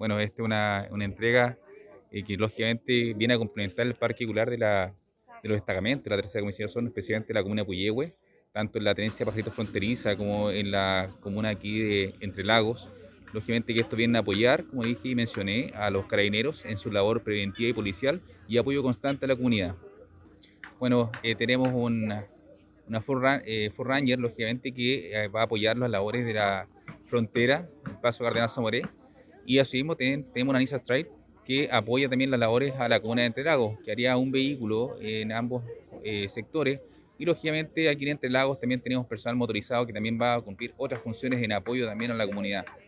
Bueno, esta es una entrega que lógicamente viene a complementar el parque particular de los destacamentos de la tercera comisión de zona, especialmente la comuna de Puyehue, tanto en la tenencia de Pajaritos Fronteriza como en la comuna aquí de Entre Lagos. Lógicamente que esto viene a apoyar, como dije y mencioné, a los carabineros en su labor preventiva y policial y apoyo constante a la comunidad. Bueno, tenemos una Ford Ranger, lógicamente, que va a apoyar las labores de la frontera, el paso Cardenal Zamoré, y asimismo tenemos una Nissan Stripe que apoya también las labores a la comuna de Entre Lagos, que haría un vehículo en ambos sectores, y lógicamente aquí en Entre Lagos también tenemos personal motorizado que también va a cumplir otras funciones en apoyo también a la comunidad.